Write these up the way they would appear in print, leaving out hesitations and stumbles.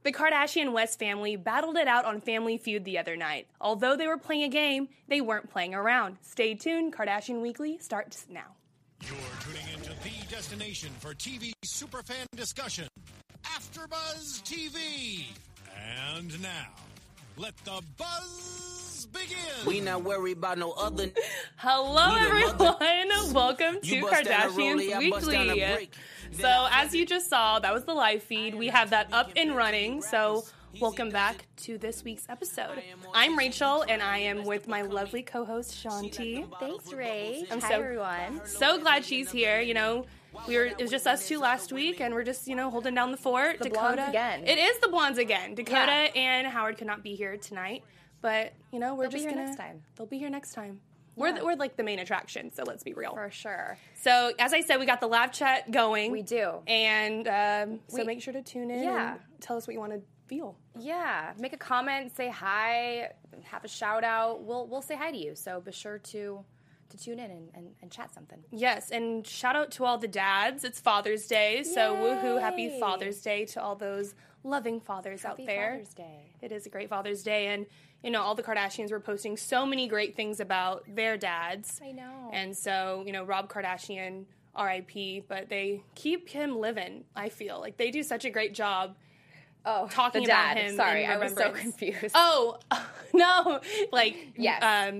The Kardashian-West family battled it out on Family Feud the other night. Although they were playing a game, they weren't playing around. Stay tuned. Kardashian Weekly starts now. You're tuning into the destination for TV superfan discussion, AfterBuzz TV. And now, let the buzz begin. We not worried about no other. Hello, everyone. Welcome to Kardashians Weekly. So, as you just saw, that was the live feed. We have that up and running. So, welcome back to this week's episode. I'm Rachel, and I am with my lovely co-host, Shanti. Thanks, Ray. Hi, everyone. So glad she's here. You know, it was just us two last week, and we're just, holding down the fort. The Blondes again. It is the Blondes again. Dakota and Howard could not be here tonight, but, we're just going to... next time. They'll be here next time. Yeah. We're like the main attraction, so let's be real. For sure. So, as I said, we got the live chat going. We do. And so make sure to tune in and tell us what you want to feel. Yeah. Make a comment, say hi, have a shout out. We'll say hi to you, so be sure to tune in and chat something. Yes, and shout out to all the dads. It's Father's Day, so woohoo, happy Father's Day to all those loving fathers out there. Father's Day. It is a great Father's Day, and all the Kardashians were posting so many great things about their dads. I know. And so, Rob Kardashian, R.I.P., but they keep him living, I feel. Like, they do such a great job talking about him. Sorry, I was so confused. Oh, no. Like, yes.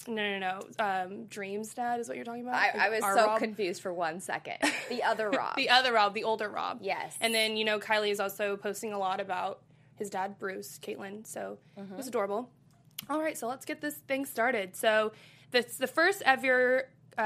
No. Dream's dad is what you're talking about? I was so Rob? Confused for 1 second. The other Rob. The other Rob, the older Rob. Yes. And then, Kylie is also posting a lot about his dad, Bruce, Caitlyn. So it was adorable. All right, so let's get this thing started. So the first ever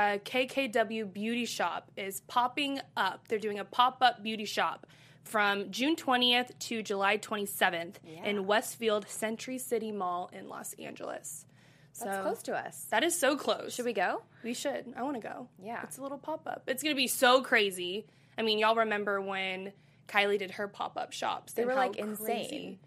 KKW beauty shop is popping up. They're doing a pop-up beauty shop from June 20th to July 27th in Westfield Century City Mall in Los Angeles. That's close to us. That is so close. Should we go? We should. I want to go. Yeah. It's a little pop-up. It's going to be so crazy. I mean, y'all remember when Kylie did her pop-up shops. They were, like, crazy. insane.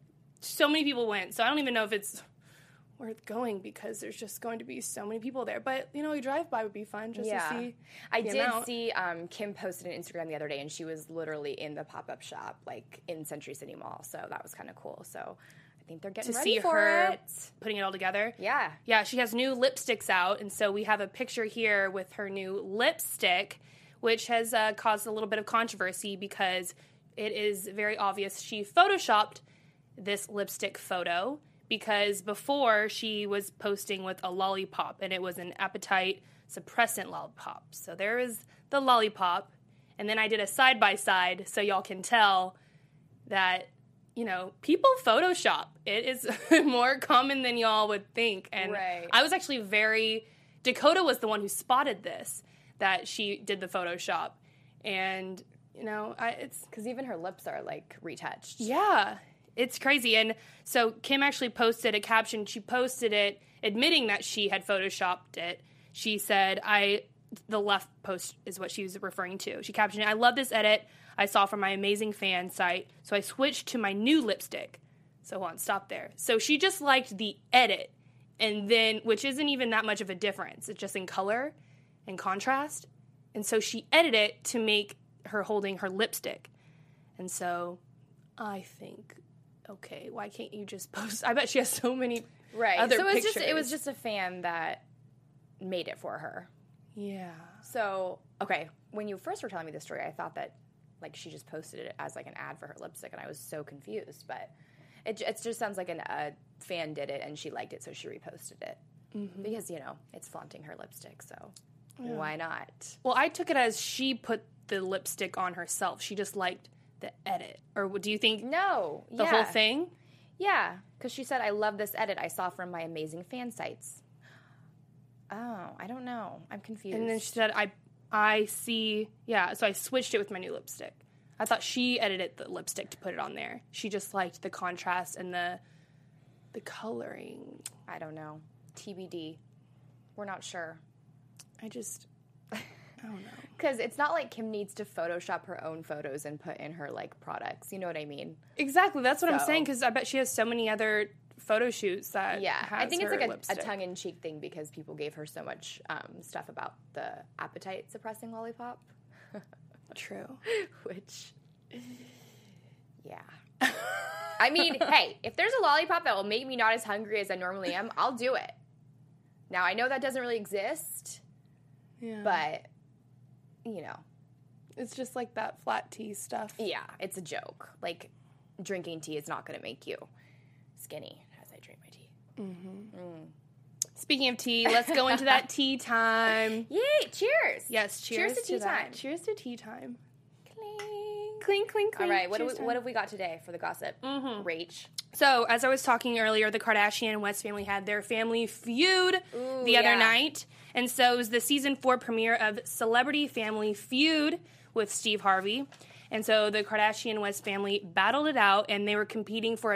So many people went. So I don't even know if it's worth going because there's just going to be so many people there. But, a drive-by would be fun just to see I did see Kim posted an Instagram the other day, and she was literally in the pop-up shop, like, in Century City Mall. So that was kind of cool. So I think they're getting ready for it. Putting it all together. Yeah. Yeah, she has new lipsticks out, and so we have a picture here with her new lipstick, which has caused a little bit of controversy because it is very obvious she photoshopped this lipstick photo because before she was posting with a lollipop, and it was an appetite suppressant lollipop. So there is the lollipop, and then I did a side-by-side so y'all can tell that people Photoshop. It is more common than y'all would think. And I was actually Dakota was the one who spotted this, that she did the Photoshop. And, it's... Because even her lips are, like, retouched. Yeah, it's crazy. And so Kim actually posted a caption. She posted it admitting that she had Photoshopped it. She said, the left post is what she was referring to. She captioned it, "I love this edit I saw from my amazing fan site, so I switched to my new lipstick." So hold on, stop there. So she just liked the edit, and then, which isn't even that much of a difference. It's just in color and contrast. And so she edited it to make her holding her lipstick. And so I think, okay, why can't you just post? I bet she has so many other pictures. It was just a fan that made it for her. Yeah. So, okay, when you first were telling me this story, I thought that like she just posted it as like an ad for her lipstick, and I was so confused. But it just sounds like a fan did it and she liked it, so she reposted it because it's flaunting her lipstick. So why not? Well, I took it as she put the lipstick on herself. She just liked the edit, or do you think no the whole thing? Yeah, because she said, "I love this edit I saw from my amazing fan sites." Oh, I don't know. I'm confused. And then she said, I see, so I switched it with my new lipstick. I thought she edited the lipstick to put it on there. She just liked the contrast and the coloring. I don't know. TBD. We're not sure. I don't know. Because it's not like Kim needs to Photoshop her own photos and put in her, like, products. You know what I mean? Exactly. That's what I'm saying, because I bet she has so many other photo shoots that I think it's like lipstick. a tongue-in-cheek thing because people gave her so much stuff about the appetite-suppressing lollipop. True. Which, yeah. I mean, hey, if there's a lollipop that will make me not as hungry as I normally am, I'll do it. Now, I know that doesn't really exist, but, you know. It's just like that flat tea stuff. Yeah, it's a joke. Like, drinking tea is not going to make you skinny as I drink my tea. Speaking of tea, let's go into that tea time. Yay, cheers. Yes, cheers to tea time. Cheers to tea time. Clink. Clink, clink, clink. All right, what Cheers time. have we got today for the gossip? Rach. So, as I was talking earlier, the Kardashian and West family had their family feud the other night. And so it was the season 4 premiere of Celebrity Family Feud with Steve Harvey. And so the Kardashian West family battled it out, and they were competing for a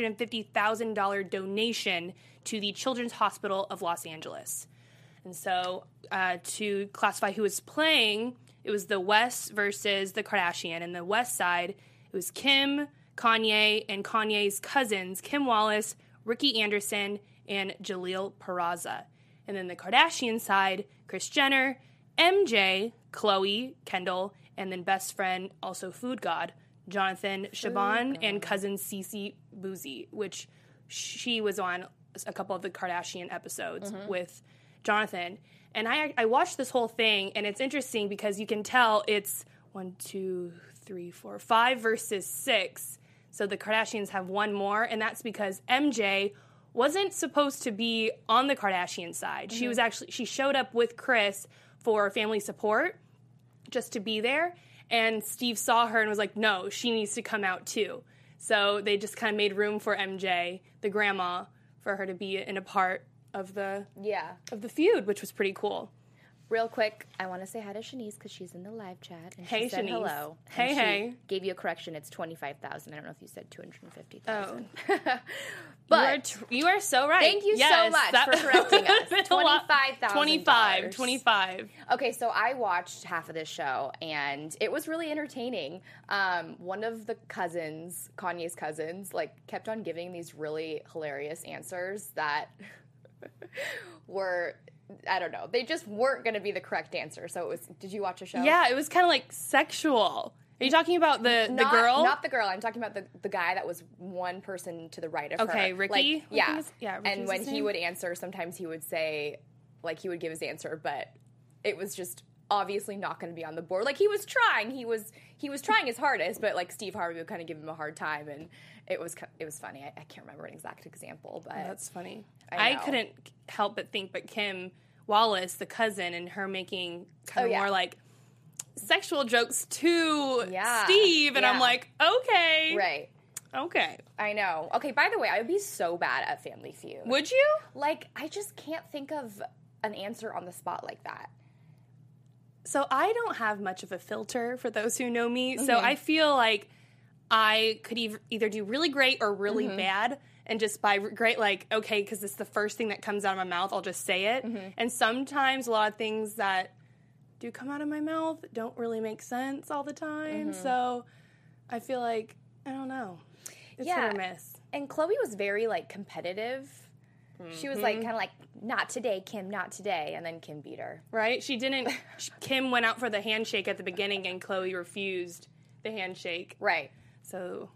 $250,000 donation to the Children's Hospital of Los Angeles. And so to classify who was playing, it was the West versus the Kardashian. And the West side, it was Kim, Kanye, and Kanye's cousins, Kim Wallace, Ricky Anderson, and Jaleel Peraza. And then the Kardashian side, Kris Jenner, MJ, Khloe, Kendall, and then best friend, also food god, Jonathan Shaban, and cousin Cece Boozy, which she was on a couple of the Kardashian episodes with Jonathan. And I watched this whole thing, and it's interesting because you can tell it's 1, 2, 3, 4, 5 versus 6. So the Kardashians have one more, and that's because MJ wasn't supposed to be on the Kardashian side. She showed up with Kris for family support, just to be there, and Steve saw her and was like, no, she needs to come out too. So they just kind of made room for MJ, the grandma, for her to be in a part of the feud, which was pretty cool. Real quick, I want to say hi to Shanice because she's in the live chat. And hey, she said Shanice. Hello. Hey, and hey. She gave you a correction. It's 25,000. I don't know if you said 250,000. Oh. But you are so right. Thank you so much for correcting us. $25,000. 25. Okay, so I watched half of this show, and it was really entertaining. One of the cousins, Kanye's cousins, kept on giving these really hilarious answers that were... I don't know. They just weren't going to be the correct answer. So it was. Did you watch a show? Yeah, it was kind of like sexual. Are you talking about the girl? Not the girl. I'm talking about the guy that was one person to the right of her. Okay, Ricky? Yeah. Ricky and when he would answer, sometimes he would say, he would give his answer, but it was just obviously not going to be on the board. He was trying. He was trying his hardest, but Steve Harvey would kind of give him a hard time, and it was funny. I can't remember an exact example, but that's funny. I couldn't help but think, but Kim Wallace, the cousin, and her making kind of more sexual jokes to Steve, and I'm like, okay. Right. Okay. I know. Okay, by the way, I would be so bad at Family Feud. Would you? I just can't think of an answer on the spot like that. So I don't have much of a filter, for those who know me, so I feel like I could either do really great or really bad. And just by great, okay, because it's the first thing that comes out of my mouth, I'll just say it. And sometimes a lot of things that do come out of my mouth don't really make sense all the time. So I feel like, I don't know. It's hit or miss. And Khloe was very, competitive. She was, kind of not today, Kim, not today. And then Kim beat her. Right? She didn't. Kim went out for the handshake at the beginning, and Khloe refused the handshake. Right. So,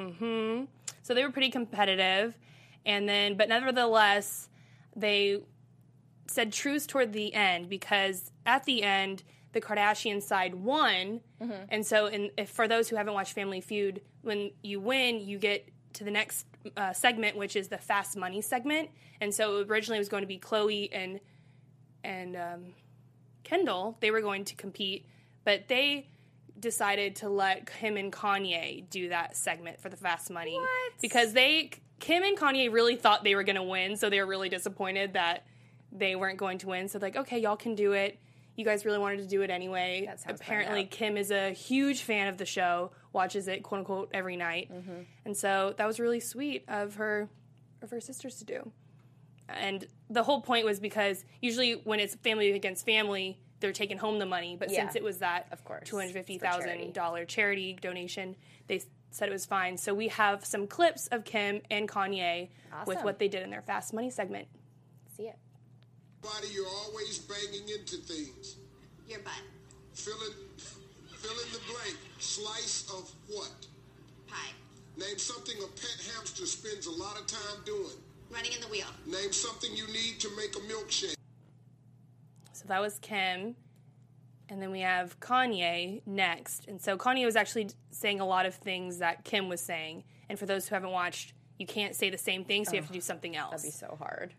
So they were pretty competitive, but nevertheless, they said truce toward the end, because at the end, the Kardashian side won, and so if for those who haven't watched Family Feud, when you win, you get to the next segment, which is the Fast Money segment, and so originally it was going to be Khloe and Kendall. They were going to compete, but they decided to let Kim and Kanye do that segment for the Fast Money. What? Because Kim and Kanye really thought they were going to win, so they were really disappointed that they weren't going to win. So okay, y'all can do it. You guys really wanted to do it anyway. Apparently, Kim is a huge fan of the show, watches it, quote unquote, every night. And so that was really sweet of her sisters to do. And the whole point was because usually when it's family against family, they're taking home the money, but since it was that of course, $250,000 charity donation, they said it was fine. So we have some clips of Kim and Kanye with what they did in their Fast Money segment. See it. Body, you're always banging into things. Your butt. Fill in the blank. Slice of what? Pie. Name something a pet hamster spends a lot of time doing. Running in the wheel. Name something you need to make a milkshake. So that was Kim. And then we have Kanye next. And so Kanye was actually saying a lot of things that Kim was saying. And for those who haven't watched, you can't say the same thing, so you have to do something else. That'd be so hard.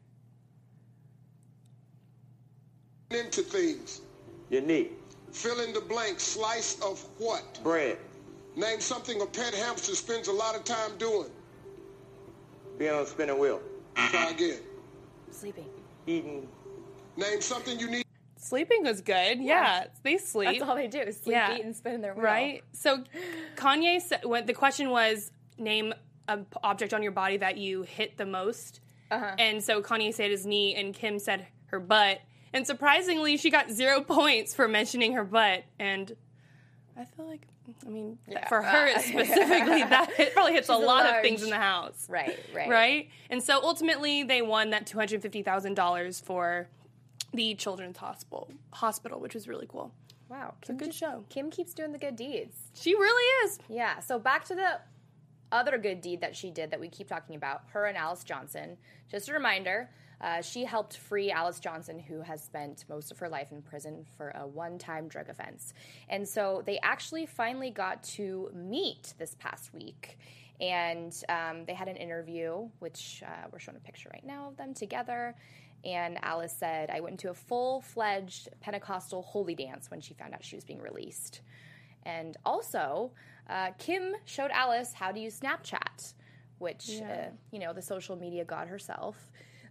Into things. Unique. Fill in the blank. Slice of what? Bread. Name something a pet hamster spends a lot of time doing. Being on a spinning wheel. Try again. Sleeping. Eating. Name something you need. Sleeping was good. Yeah, they sleep. That's all they do is sleep, Yeah. eat, and spin their wheel. Right? So Kanye said, when the question was, name an object on your body that you hit the most. And so Kanye said his knee, and Kim said her butt. And surprisingly, she got 0 points for mentioning her butt. And I feel like, I mean, for her specifically, that it probably hits a lot of things in the house. Right. Right? And so ultimately, they won that $250,000 for the Children's Hospital, which was really cool. Wow. It's a good show. Kim keeps doing the good deeds. She really is. Yeah, so back to the other good deed that she did that we keep talking about, her and Alice Johnson. Just a reminder, she helped free Alice Johnson, who has spent most of her life in prison for a one-time drug offense. And so they actually finally got to meet this past week. And they had an interview, which we're showing a picture right now of them together. And Alice said, I went to a full-fledged Pentecostal holy dance when she found out she was being released. And also, Kim showed Alice how to use Snapchat, which, the social media god herself.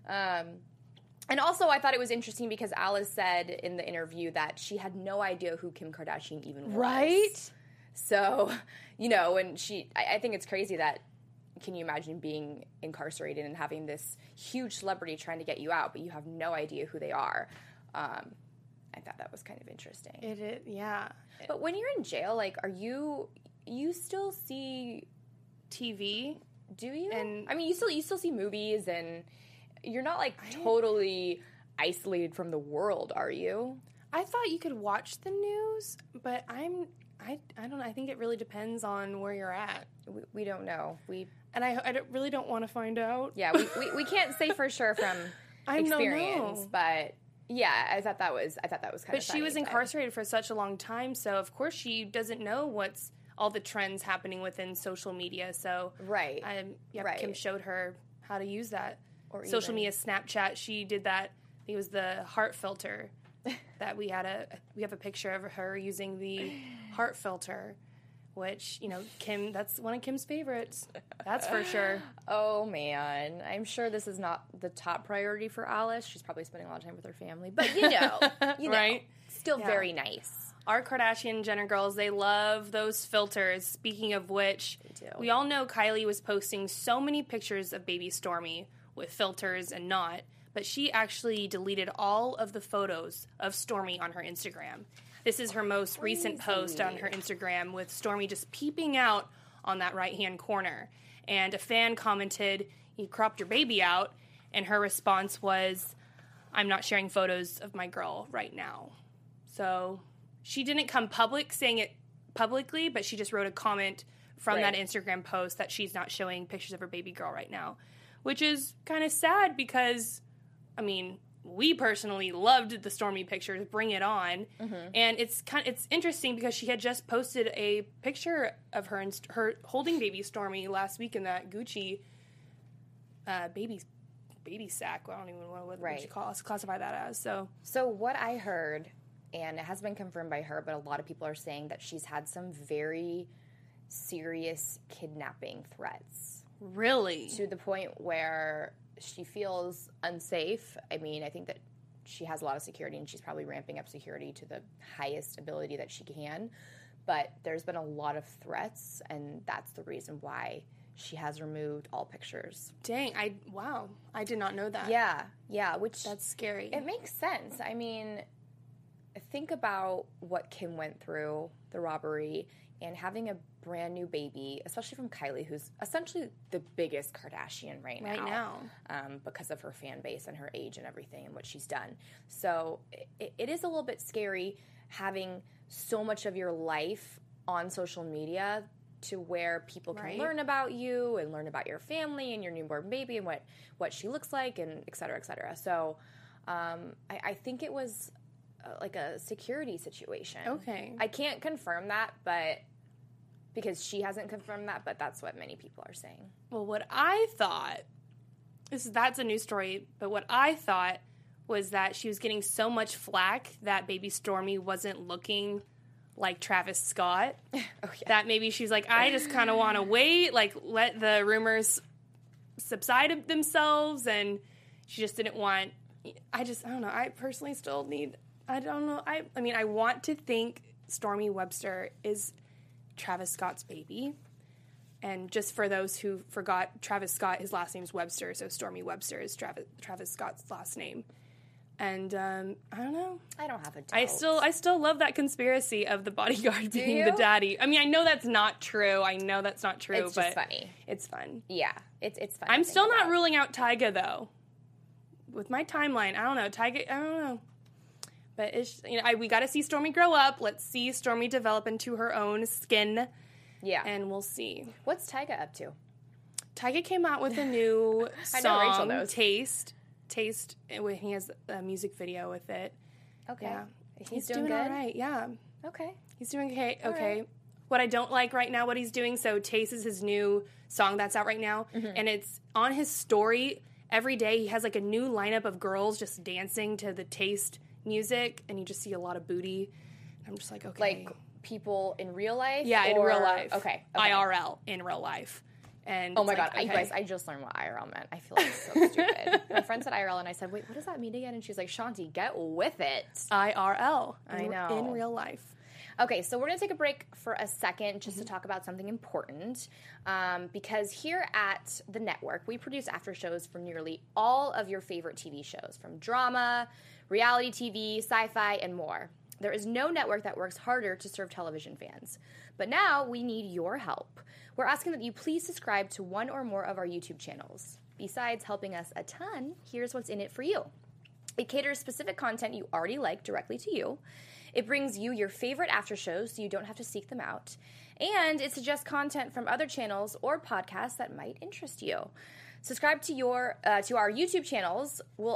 And also, I thought it was interesting because Alice said in the interview that she had no idea who Kim Kardashian even was. Right? So, and I think it's crazy that, can you imagine being incarcerated and having this huge celebrity trying to get you out, but you have no idea who they are? I thought that was kind of interesting. It is, yeah. But when you're in jail, like, you still see TV? Do you? And I mean, you still see movies, and you're not like totally isolated from the world, are you? I thought you could watch the news, but I don't know. I think it really depends on where you're at. We don't know. I really don't want to find out. Yeah, we can't say for sure from experience, but yeah, I thought that was kind of funny. But she was incarcerated for such a long time, so of course she doesn't know what's all the trends happening within social media. So right. Kim showed her how to use that. Or social media, Snapchat, she did that. It was the heart filter that we have a picture of her using the heart filter, which, Kim, that's one of Kim's favorites. That's for sure. Oh, man. I'm sure this is not the top priority for Alice. She's probably spending a lot of time with her family. But, right? Still very nice. Our Kardashian Jenner girls, they love those filters. Speaking of which, we all know Kylie was posting so many pictures of baby Stormi with filters and not, but she actually deleted all of the photos of Stormi on her Instagram. This is her most recent post on her Instagram with Stormi just peeping out on that right-hand corner. And a fan commented, "You cropped your baby out," and her response was, "I'm not sharing photos of my girl right now." So she didn't come public saying it publicly, but she just wrote a comment from that Instagram post that she's not showing pictures of her baby girl right now, which is kind of sad because, I mean, we personally loved the Stormi pictures, bring it on. Mm-hmm. And it's interesting because she had just posted a picture of her holding baby Stormi last week in that Gucci baby sack. I don't even know what you classify that as. So what I heard, and it has been confirmed by her, but a lot of people are saying that she's had some very serious kidnapping threats. Really? To the point where she feels unsafe. I mean, I think that she has a lot of security, and she's probably ramping up security to the highest ability that she can. But there's been a lot of threats, and that's the reason why she has removed all pictures. Dang, wow. I did not know that. Yeah, which... That's scary. It makes sense. I mean, think about what Kim went through, the robbery, and having a brand new baby, especially from Kylie, who's essentially the biggest Kardashian right now. Because of her fan base and her age and everything and what she's done. So it is a little bit scary having so much of your life on social media to where people can Right. learn about you and learn about your family and your newborn baby and what she looks like and et cetera, et cetera. So I think it was like a security situation. Okay. I can't confirm that, but because she hasn't confirmed that, but that's what many people are saying. Well, what I thought, that's a news story, but what I thought was that she was getting so much flack that baby Stormy wasn't looking like Travis Scott. That maybe she's like, I just kind of want to wait, like let the rumors subside themselves, and she just didn't want, I don't know, I personally still need, I don't know, I mean, I want to think Stormy Webster is Travis Scott's baby. And just for those who forgot, Travis Scott, his last name is Webster, so Stormy Webster is Travis Scott's last name. And I don't know. I don't have a doubt. I still love that conspiracy of the bodyguard being you? the daddy. I mean, I know that's not true. It's but just funny. It's fun. Yeah, it's fun. I'm to still think not about. ruling out Tyga though. With my timeline, I don't know. Tyga, I don't know. But it's, we got to see Stormy grow up. Let's see Stormy develop into her own skin. Yeah. And we'll see. What's Tyga up to? Tyga came out with a new I song, know Rachel knows. Taste, when he has a music video with it. Okay. Yeah. He's doing good? all right, yeah. Okay. He's doing okay. All Okay. right. What I don't like right now, what he's doing, so Taste is his new song that's out right now, and it's on his story every day. He has like a new lineup of girls just dancing to the Taste music, and you just see a lot of booty. I'm just like, okay. Like people in real life? Yeah, in or- real life. Okay. IRL, in real life. And Oh my it's God, like, you okay. guys, I just learned what IRL meant. I feel like so stupid. My friend said IRL, and I said, wait, what does that mean again? And she's like, Shanti, get with it. IRL. I know. In real life. Okay, so we're going to take a break for a second just to talk about something important. Because here at the network, we produce after shows for nearly all of your favorite TV shows, from drama, reality TV, sci-fi, and more. There is no network that works harder to serve television fans. But now we need your help. We're asking that you please subscribe to one or more of our YouTube channels. Besides helping us a ton, here's what's in it for you. It caters specific content you already like directly to you. It brings you your favorite after shows so you don't have to seek them out. And it suggests content from other channels or podcasts that might interest you. Subscribing to our YouTube channels will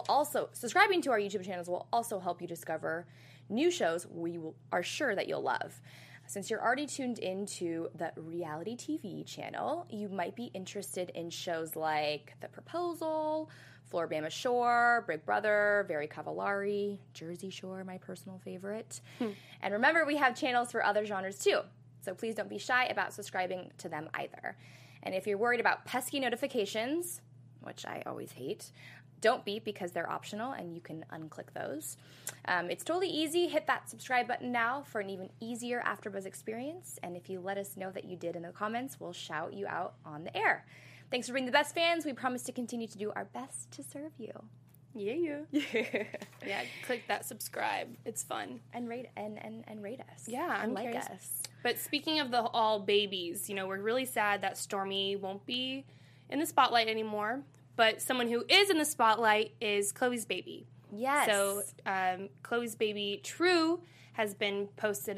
also help you discover new shows are sure that you'll love. Since you're already tuned into the reality TV channel, you might be interested in shows like The Proposal, Floribama Shore, Big Brother, Very Cavallari, Jersey Shore, my personal favorite. And remember, we have channels for other genres too. So please don't be shy about subscribing to them either. And if you're worried about pesky notifications, which I always hate, don't be, because they're optional and you can unclick those. It's totally easy. Hit that subscribe button now for an even easier AfterBuzz experience. And if you let us know that you did in the comments, we'll shout you out on the air. Thanks for being the best fans. We promise to continue to do our best to serve you. Yeah. Yeah, click that subscribe. It's fun. And rate and rate us. Yeah, I'm and like curious. us. But speaking of the all babies, we're really sad that Stormy won't be in the spotlight anymore. But someone who is in the spotlight is Chloe's baby. Yes. So Chloe's baby, True, has been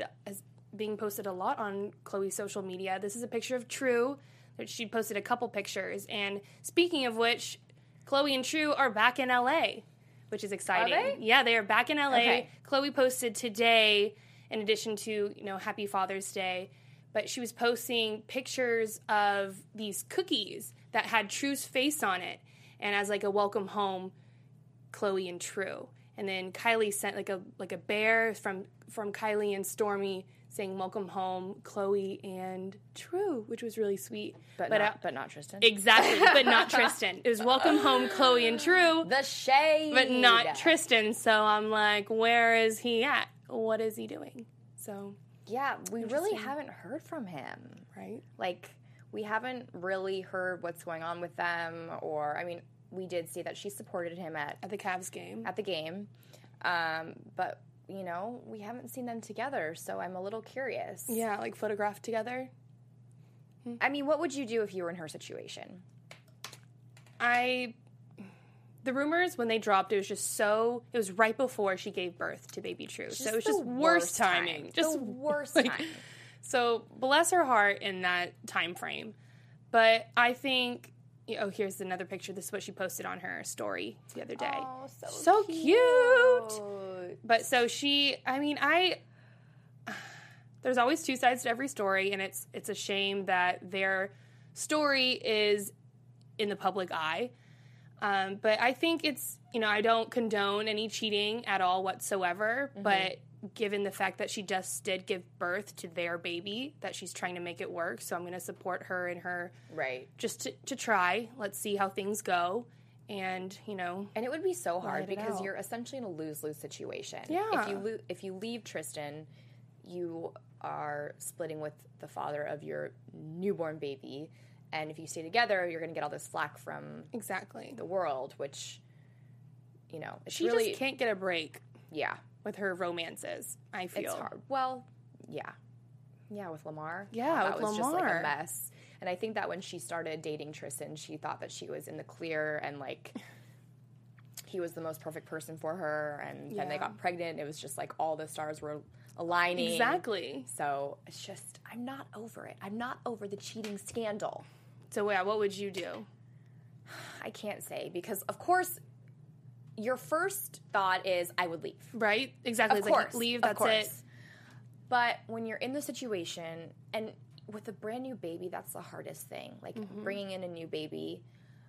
being posted a lot on Chloe's social media. This is a picture of True. She posted a couple pictures. And speaking of which, Chloe and True are back in LA, which is exciting. Are they? Yeah, they are back in LA. Okay. Chloe posted today, in addition to, Happy Father's Day, but she was posting pictures of these cookies that had True's face on it, and as like a welcome home, Chloe and True. And then Kylie sent like a bear from Kylie and Stormy saying welcome home, Chloe and True, which was really sweet. But not Tristan. Exactly, but not Tristan. It was welcome home, Chloe and True, The shade. but not Tristan. So I'm like, where is he at? What is he doing? So, Yeah, we really Interesting. haven't heard from him. right? Like, we haven't really heard what's going on with them, or, I mean, we did see that she supported him at At the Cavs game. the game, but, we haven't seen them together, so I'm a little curious. Yeah, like photographed together. I mean, what would you do if you were in her situation? The rumors, when they dropped, it was right before she gave birth to baby True. So it was just worst timing. The worst time. So bless her heart in that time frame. But I think, here's another picture. This is what she posted on her story the other day. Oh, so cute. But so there's always two sides to every story, and it's a shame that their story is in the public eye. But I think it's, I don't condone any cheating at all whatsoever, but given the fact that she just did give birth to their baby, that she's trying to make it work, so I'm going to support her in her, just to try. Let's see how things go, and, And it would be so hard because out. you're essentially in a lose-lose situation. Yeah. If you leave Tristan, you are splitting with the father of your newborn baby, and if you stay together, you're going to get all this flack from exactly the world, which, it's she really... just can't get a break. Yeah. With her romances, I feel. It's hard. Well, yeah. Yeah, with Lamar. Yeah, that with was just like Lamar. a mess. And I think that when she started dating Tristan, she thought that she was in the clear and like he was the most perfect person for her. And then they got pregnant. It was just like all the stars were aligning. Exactly. So it's just, I'm not over it. I'm not over the cheating scandal. So yeah, what would you do? I can't say because, of course, your first thought is I would leave. Right? Exactly. Of It's course. like, leave, Of that's course. it. But when you're in the situation, and with a brand new baby, that's the hardest thing. Like, bringing in a new baby,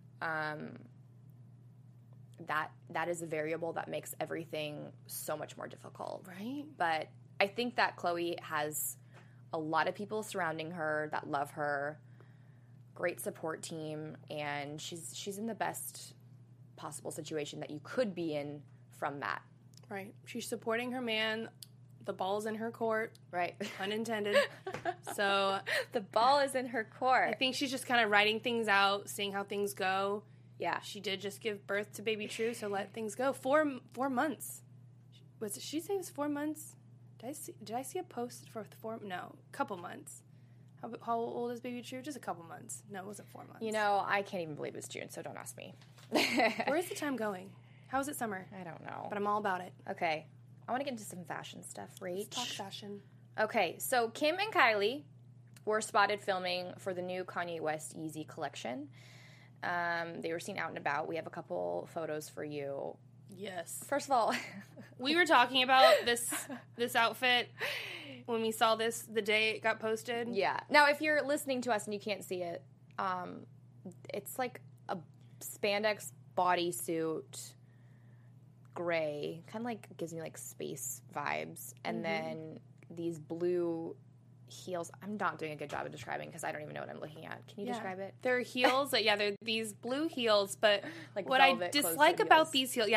that is a variable that makes everything so much more difficult. Right. But I think that Chloe has a lot of people surrounding her that love her, great support team, and she's in the best possible situation that you could be in from that. Right. She's supporting her man. The ball's in her court. Right. Unintended. So the ball is in her court. I think she's just kind of writing things out, seeing how things go. Yeah. She did just give birth to baby True, so let things go. 4 months. Was it, she say it was 4 months? Did I see a post for 4? No, a couple months. How old is baby True? Just a couple months. No, it wasn't 4 months. I can't even believe it's June, so don't ask me. Where's the time going? How is it summer? I don't know. But I'm all about it. Okay. I want to get into some fashion stuff, Rach. Let's talk fashion. Okay, so Kim and Kylie were spotted filming for the new Kanye West Yeezy collection. They were seen out and about. We have a couple photos for you. Yes. First of all, we were talking about this outfit when we saw this the day it got posted. Yeah. Now, if you're listening to us and you can't see it, it's like a spandex bodysuit, gray, kind of like gives me like space vibes, and then these blue heels. I'm not doing a good job of describing because I don't even know what I'm looking at. Can you describe it? They're heels. They're these blue heels, but Like what I velvet dislike closed-toe about heels. these heels,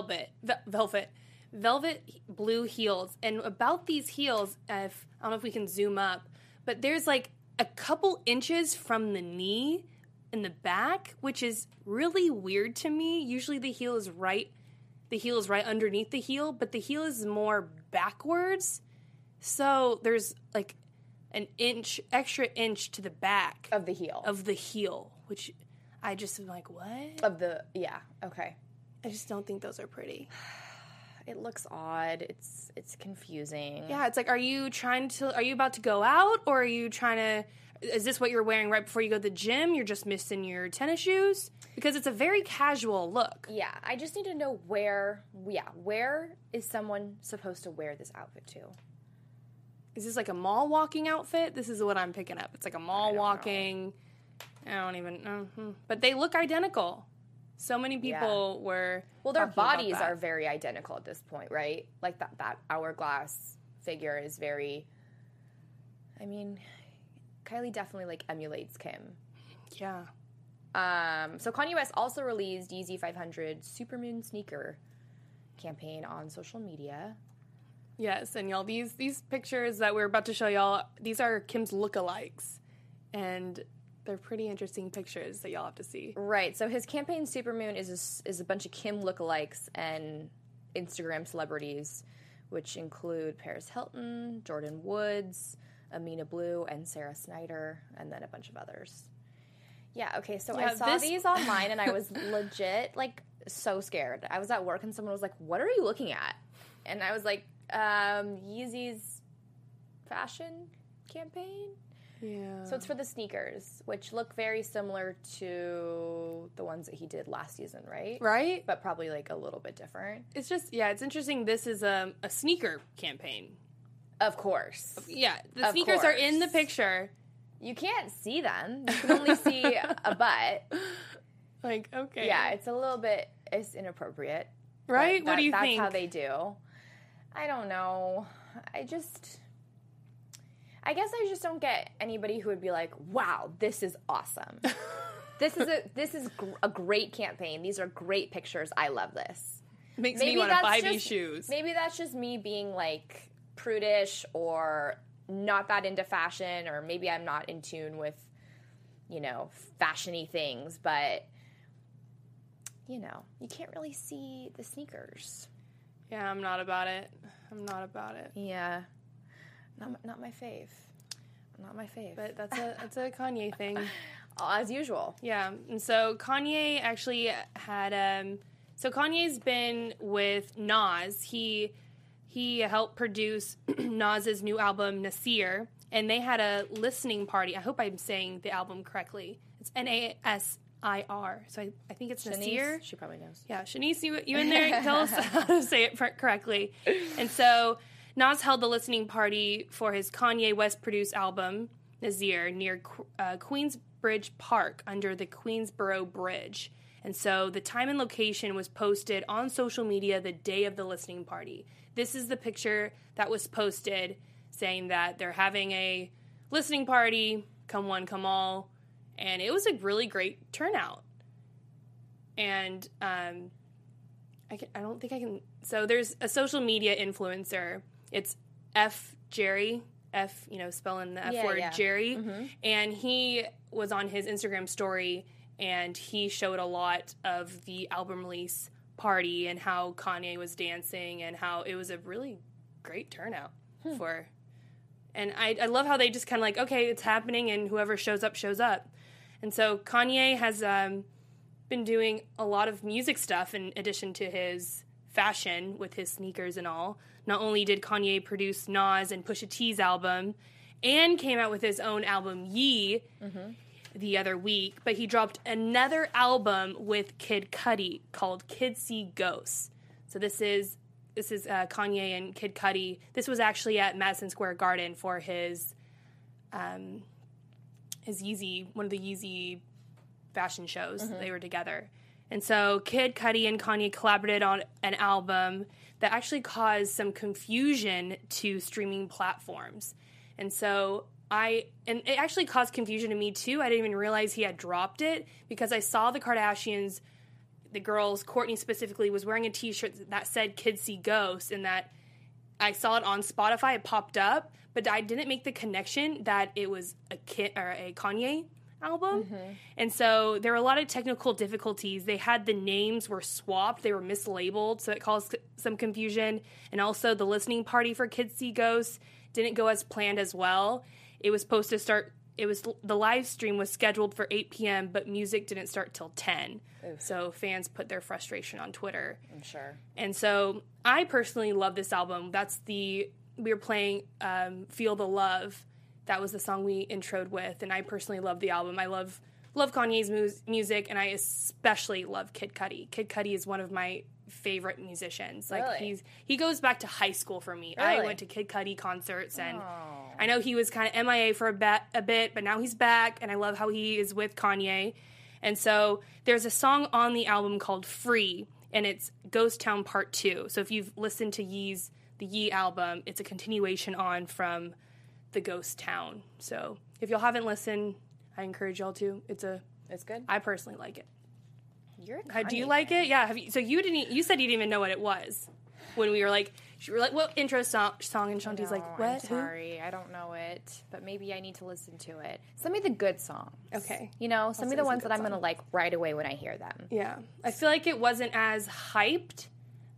velvet blue heels, and about these heels, I don't know if we can zoom up, but there's like a couple inches from the knee in the back, which is really weird to me. Usually the heel is right underneath the heel, but the heel is more backwards. So there's like an extra inch to the back Of the heel. which I just am like, what? Okay. I just don't think those are pretty. It looks odd. It's confusing. Yeah, it's like, are you about to go out, or is this what you're wearing right before you go to the gym? You're just missing your tennis shoes? Because it's a very casual look. Yeah, I just need to know where is someone supposed to wear this outfit to? Is this like a mall walking outfit? This is what I'm picking up. It's like a mall walking. I don't even know. But they look identical. So many people were. Well, their talking about bodies that. are very identical at this point, right? Like that hourglass figure is very. I mean, Kylie definitely like emulates Kim. Yeah. So Kanye West also released Yeezy 500 Supermoon sneaker campaign on social media. Yes, and y'all, these pictures that we're about to show y'all, these are Kim's lookalikes, and they're pretty interesting pictures that y'all have to see. Right. So his campaign Supermoon is a bunch of Kim lookalikes and Instagram celebrities, which include Paris Hilton, Jordan Woods, Amina Blue, and Sarah Snyder, and then a bunch of others. Yeah. Okay. So I saw these online, and I was legit like so scared. I was at work, and someone was like, "What are you looking at?" And I was like, Yeezy's fashion campaign. Yeah. So it's for the sneakers, which look very similar to the ones that he did last season, right? Right? But probably like a little bit different. It's just, it's interesting. This is a sneaker campaign. Of course. Yeah, the Of sneakers are course. in the picture. You can't see them. You can only see a butt. Like, okay. Yeah, it's inappropriate. Right? But What do you that's think? That's how they do. I don't know. I guess I just don't get anybody who would be like, wow, this is awesome. This is a great campaign. These are great pictures. I love this. Makes me want to buy these just- shoes. Maybe that's just me being like prudish or not that into fashion, or maybe I'm not in tune with, fashion-y things, but, you can't really see the sneakers. Yeah, I'm not about it. Yeah. Not my fave. Not my fave. But that's a Kanye thing. As usual. Yeah, and so Kanye actually had so Kanye's been with Nas. He helped produce Nas's new album Nasir, and they had a listening party. I hope I'm saying the album correctly. It's Nasir, so I think it's Nasir. She probably knows. Yeah, Shanice, you in there? Tell us how to say it correctly. And so Nas held the listening party for his Kanye West-produced album, Nasir, near Queensbridge Park under the Queensboro Bridge. And so the time and location was posted on social media the day of the listening party. This is the picture that was posted saying that they're having a listening party, come one, come all. And it was a really great turnout. And I don't think I can. So there's a social media influencer. It's Jerry, spelling the F word, yeah. Jerry. Mm-hmm. And he was on his Instagram story, and he showed a lot of the album release party and how Kanye was dancing and how it was a really great turnout for. And I love how they just kind of like, okay, it's happening, and whoever shows up, shows up. And so Kanye has been doing a lot of music stuff in addition to his fashion with his sneakers and all. Not only did Kanye produce Nas and Pusha T's album and came out with his own album Ye the other week, but he dropped another album with Kid Cudi called Kids See Ghosts. So this is Kanye and Kid Cudi. This was actually at Madison Square Garden for his Yeezy, one of the Yeezy fashion shows. They were together. And so Kid Cudi and Kanye collaborated on an album that actually caused some confusion to streaming platforms. And so and it actually caused confusion to me too. I didn't even realize he had dropped it because I saw the Kardashians, the girls, Kourtney specifically, was wearing a t-shirt that said Kids See Ghosts, and that I saw it on Spotify. It popped up, but I didn't make the connection that it was a Kanye album. And so there were a lot of technical difficulties. They had the names were swapped. They were mislabeled, so it caused some confusion. And also the listening party for Kids See Ghosts didn't go as planned as well. It was supposed to start, the live stream was scheduled for 8 p.m., but music didn't start till 10. Oof. So fans put their frustration on Twitter. I'm sure. And so I personally love this album. We were playing Feel the Love. That was the song we introed with, and I personally love the album. I love Kanye's music, and I especially love Kid Cudi. Kid Cudi is one of my favorite musicians. Like really? He goes back to high school for me. Really? I went to Kid Cudi concerts, and I know he was kind of MIA for a bit, but now he's back, and I love how he is with Kanye. And so there's a song on the album called Free, and it's Ghost Town Part 2. So if you've listened to the Ye album, it's a continuation on from the Ghost Town. So if y'all haven't listened, I encourage y'all to. It's good. I personally like it. You're a Kanye Do you like fan. it? Yeah. So you said you didn't even know what it was when we were like, what intro song? And Shanti's like, what? I'm sorry, I don't know it, but maybe I need to listen to it. Send me the good songs. Okay. Send me the ones that I'm going to like right away when I hear them. Yeah. I feel like it wasn't as hyped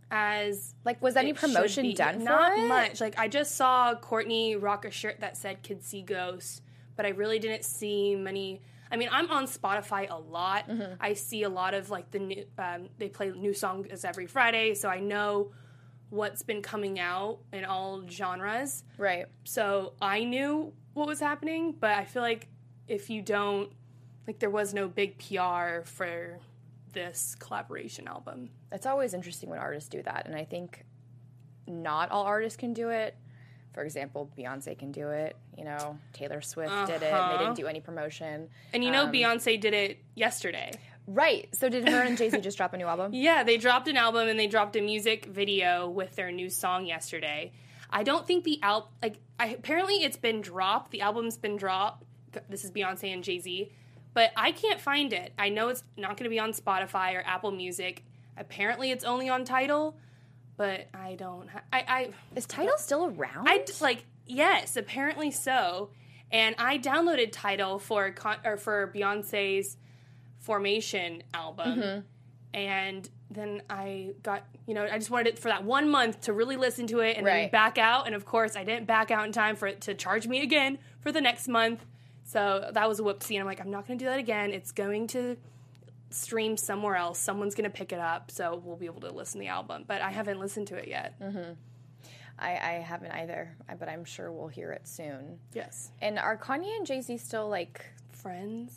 as like was any it should promotion be. done for Not it? much. Like I just saw Kourtney rock a shirt that said Kids See Ghosts, but I really didn't see many. I mean, I'm on Spotify a lot. I see a lot of like the new. They play new songs every Friday, so I know what's been coming out in all genres. Right. So I knew what was happening, but I feel like if you don't, like, there was no big PR for this collaboration album. It's always interesting when artists do that, and I think not all artists can do it. For example, Beyonce can do it. You know, Taylor Swift did it. They didn't do any promotion. And you know, Beyonce did it yesterday. Right. So did her and Jay-Z just drop a new album? Yeah, they dropped an album and they dropped a music video with their new song yesterday. I don't think the album, apparently it's been dropped. The album's been dropped. This is Beyonce and Jay-Z. But I can't find it. I know it's not going to be on Spotify or Apple Music. Apparently it's only on Tidal. But I don't. Is Tidal still around? Yes, apparently so. And I downloaded Tidal for Beyonce's Formation album, and then I got, I just wanted it for that 1 month to really listen to it and then back out. And of course, I didn't back out in time for it to charge me again for the next month. So that was a whoopsie. And I'm like, I'm not going to do that again. It's going to stream somewhere else. Someone's going to pick it up, so we'll be able to listen to the album. But I haven't listened to it yet. Mm-hmm. I haven't either, but I'm sure we'll hear it soon. Yes. And are Kanye and Jay-Z still, like, friends?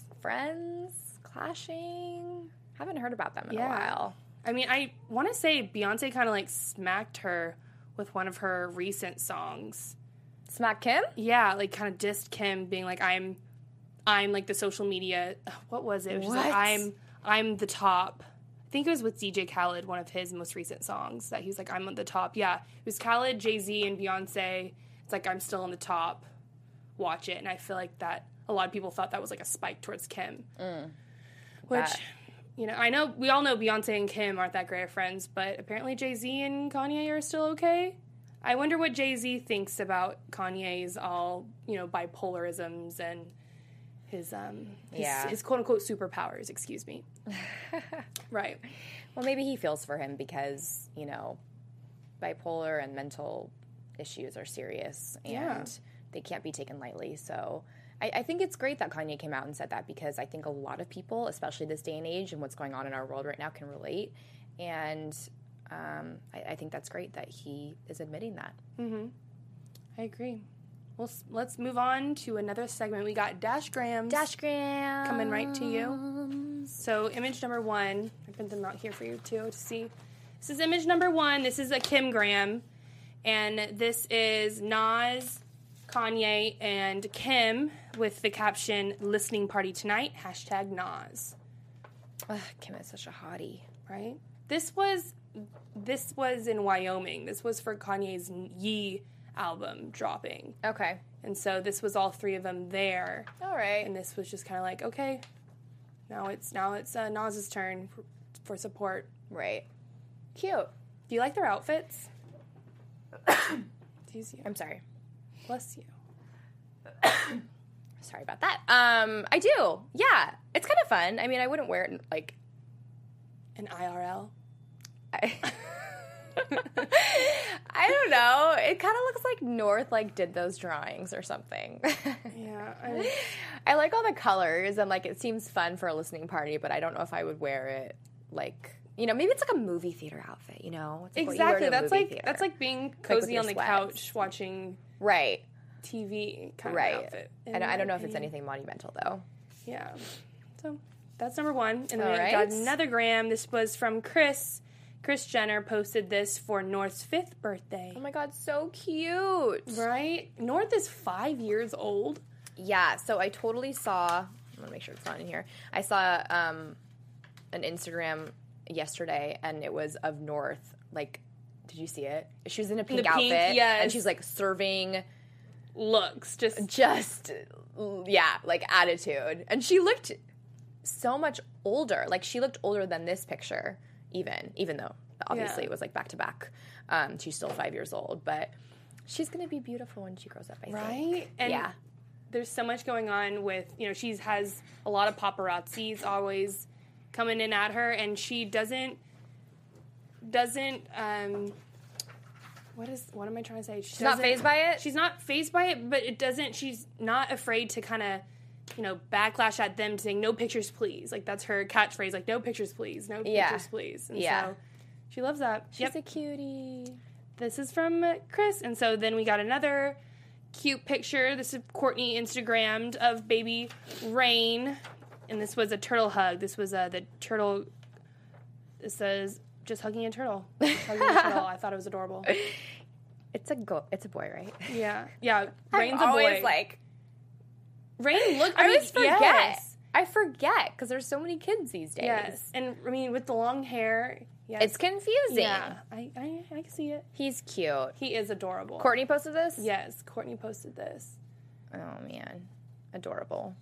Clashing? Haven't heard about them in a while. I mean, I want to say Beyonce kind of, like, smacked her with one of her recent songs. Smack Kim? Yeah, like, kind of dissed Kim, being like, I'm like, the social media... What was it? It was just like, I'm the top. I think it was with DJ Khaled, one of his most recent songs, that he was like, I'm on the top. Yeah, it was Khaled, Jay-Z, and Beyonce. It's like, I'm still on the top. Watch it. And I feel like that a lot of people thought that was like a spike towards Kim. Which, I know, we all know Beyonce and Kim aren't that great of friends, but apparently Jay-Z and Kanye are still okay. I wonder what Jay-Z thinks about Kanye's all, bipolarisms and his quote-unquote superpowers, excuse me. Right. Well, maybe he feels for him because, bipolar and mental issues are serious and they can't be taken lightly. So I think it's great that Kanye came out and said that, because I think a lot of people, especially this day and age and what's going on in our world right now, can relate. And I think that's great that he is admitting that. Mm-hmm. I agree. Well, let's move on to another segment. We got Dash Grams. Dash Grams. Coming right to you. So image number 1. I put them out here for you, too, to see. This is image number 1. This is a Kim Gram. And this is Nas, Kanye, and Kim with the caption, "Listening Party Tonight, #Nas." Ugh, Kim is such a hottie. Right? This was in Wyoming. This was for Kanye's Ye album dropping. Okay. And so this was all 3 of them there. All right. And this was just kind of like, okay, now it's Nas's turn for support. Right. Cute. Do you like their outfits? Excuse you. I'm sorry. Bless you. Sorry about that. I do. Yeah. It's kind of fun. I mean, I wouldn't wear it like an IRL. I don't know. It kind of looks like North did those drawings or something. Yeah. I like all the colors and it seems fun for a listening party, but I don't know if I would wear it maybe it's like a movie theater outfit, It's exactly. That's that's like being cozy on the couch watching TV kind of outfit. And I don't know if it's anything monumental though. Yeah. So that's number 1. And then we got another gram. This was from Kris. Kris Jenner posted this for North's 5th birthday. Oh my God, so cute. Right? North is 5 years old. Yeah, so I totally saw, I'm going to make sure it's not in here. I saw an Instagram yesterday, and it was of North. Did you see it? She was in a pink outfit. Yes. And she's serving looks. Just attitude. And she looked so much older. She looked older than this picture. Even though obviously it was back to back. She's still 5 years old, but she's going to be beautiful when she grows up, I think. Right? And there's so much going on with, she has a lot of paparazzis always coming in at her, and she doesn't what am I trying to say? She's not fazed by it? She's not fazed by it, but she's not afraid to kind of backlash at them saying, "No pictures, please." That's her catchphrase, "No pictures, please. No pictures, please." And so she loves that. She's a cutie. This is from Kris. And so then we got another cute picture. This is Courtney Instagrammed of baby Rain. And this was a turtle hug. This was the turtle. It says, just hugging a turtle. Hugging a turtle. I thought it was adorable. It's a boy, right? Yeah. Yeah. I'm Rain's a boy. always like, Rain looked. I always forget. Yes. I forget because there's so many kids these days. Yes. And I mean, with the long hair. Yes. It's confusing. Yeah. I can see it. He's cute. He is adorable. Courtney posted this? Yes. Courtney posted this. Oh, man. Adorable.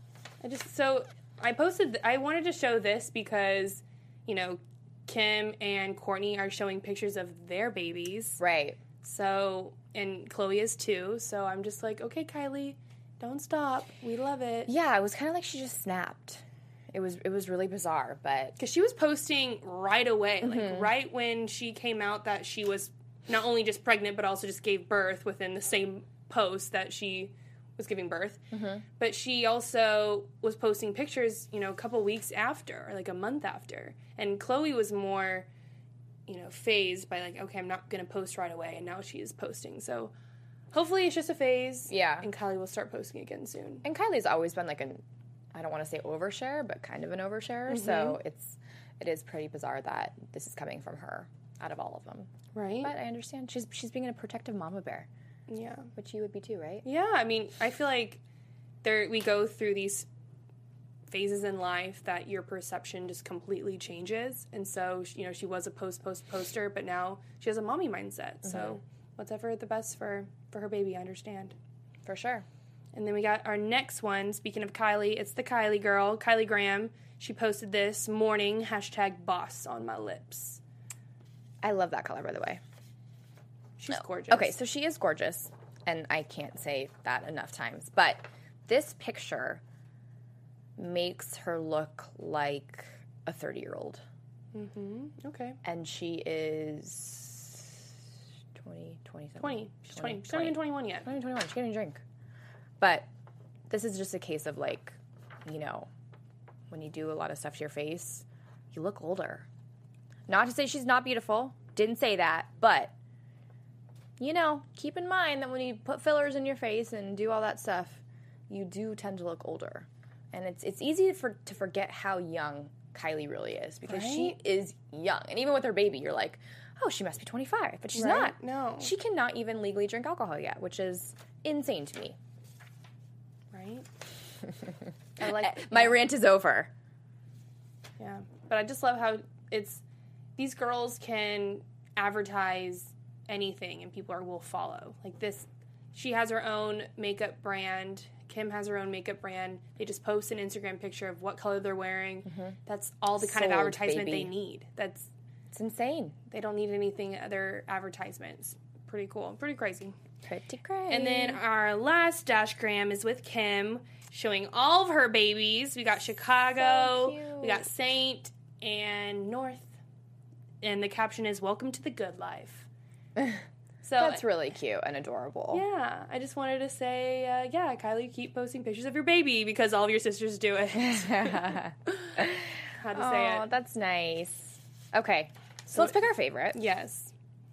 I wanted to show this because, you know, Kim and Courtney are showing pictures of their babies. Right. So, and Chloe is too. So I'm just like, okay, Kylie, don't stop. We love it. Yeah, it was kind of like she just snapped. It was really bizarre, but... Because she was posting right away. Like, right when she came out that she was not only just pregnant, but also just gave birth within the same post that she was giving birth. But she also was posting pictures, you know, a couple weeks after, or like a month after. And Chloe was more, you know, phased by like, okay, I'm not going to post right away. And now she is posting. So hopefully it's just a phase. Yeah. And Kylie will start posting again soon. And Kylie's always been like I don't want to say overshare, but kind of an overshare. So it is pretty bizarre that this is coming from her out of all of them. Right. But I understand. She's being a protective mama bear. Yeah. Which you would be too, right? Yeah, I mean, I feel like we go through these phases in life that your perception just completely changes. And so, you know, she was a poster, but now she has a mommy mindset. So whatever the best for her baby, I understand. For sure. And then we got our next one. Speaking of Kylie, it's the Kylie girl, Kylie Graham. She posted this morning, #boss on my lips. I love that color, by the way. She's gorgeous. Okay, so she is gorgeous, and I can't say that enough times. But this picture makes her look like a 30-year-old. Okay. And she is 20. She's 20. She's 20. She's not even 21 yet. Not even 21. She can't even drink. But this is just a case of, like, you know, when you do a lot of stuff to your face, you look older. Not to say she's not beautiful. Didn't say that. But, you know, keep in mind that when you put fillers in your face and do all that stuff, you do tend to look older. And it's easy to forget how young Kylie really is because she is young. And even with her baby, you're like, oh, she must be 25. But she's not. No. She cannot even legally drink alcohol yet, which is insane to me. Right? I like My rant is over. Yeah. But I just love how these girls can advertise anything and people will follow. Like this, she has her own makeup brand. Kim has her own makeup brand. They just post an Instagram picture of what color they're wearing. That's all the kind of Sold, advertisement baby. they need. It's insane. They don't need anything other advertisements. Pretty cool. Pretty crazy. Pretty crazy. And then our last dashgram is with Kim, showing all of her babies. We got Chicago, So cute. we got Saint, and North. And the caption is, "Welcome to the good life." So that's really cute and adorable. Yeah, I just wanted to say, Kylie, keep posting pictures of your baby because all of your sisters do it. Had to say Oh, it. that's nice. Okay, so let's pick our favorite. Yes.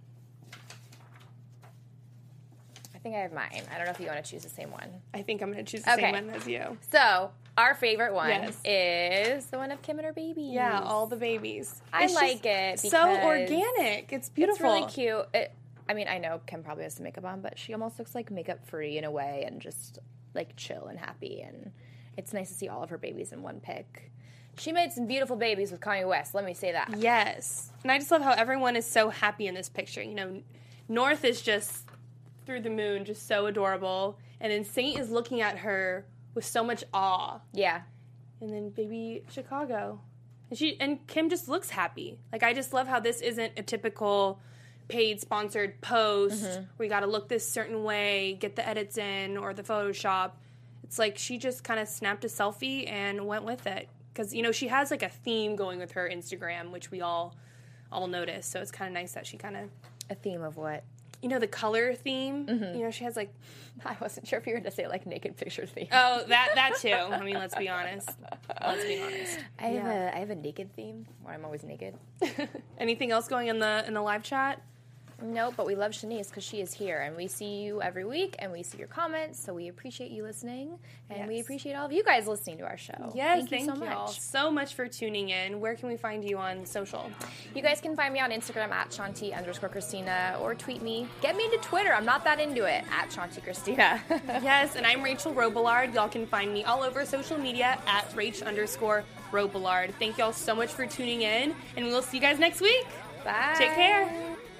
I think I have mine. I don't know if you want to choose the same one. I think I'm going to choose the same one as you. So, our favorite one Yes. is the one of Kim and her babies. Yeah, all the babies. I It's like just it so because organic. It's beautiful. It's really cute. I mean, I know Kim probably has some makeup on, but she almost looks like makeup free in a way and just like chill and happy. And it's nice to see all of her babies in one pic. She made some beautiful babies with Kanye West. Let me say that. Yes. And I just love how everyone is so happy in this picture. You know, North is just through the moon, just so adorable. And then Saint is looking at her with so much awe. Yeah. And then baby Chicago. And Kim just looks happy. Like, I just love how this isn't a typical paid sponsored post where you got to look this certain way, get the edits in or the Photoshop. It's like she just kind of snapped a selfie and went with it. Because, you know, she has like a theme going with her Instagram, which we all notice. So it's kind of nice that she kind of... A theme of what? You know, the color theme? You know, she has like... I wasn't sure if you were going to say like naked picture theme. Oh, that too. I mean, let's be honest. I have a naked theme where I'm always naked. Anything else going in the live chat? No, but we love Shanice because she is here, and we see you every week, and we see your comments, so we appreciate you listening, and we appreciate all of you guys listening to our show. Yes, thank you so much for tuning in. Where can we find you on social? You guys can find me on Instagram at Shanti_Christina, or tweet me. Get me into Twitter. I'm not that into it, at Shanti Christina. Yes, and I'm Rachel Robillard. Y'all can find me all over social media at Rach_Robillard. Thank y'all so much for tuning in, and we'll see you guys next week. Bye. Take care.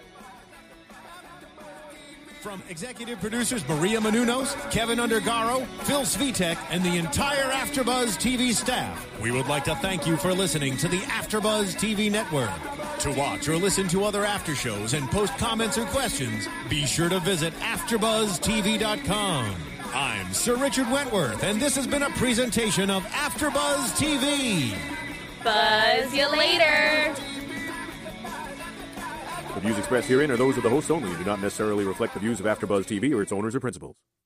From executive producers Maria Menounos, Kevin Undergaro, Phil Svitek, and the entire AfterBuzz TV staff, we would like to thank you for listening to the AfterBuzz TV network. To watch or listen to other after shows and post comments or questions, be sure to visit AfterBuzzTV.com. I'm Sir Richard Wentworth, and this has been a presentation of AfterBuzz TV. Buzz you later. The views expressed herein are those of the hosts only and do not necessarily reflect the views of AfterBuzz TV or its owners or principals.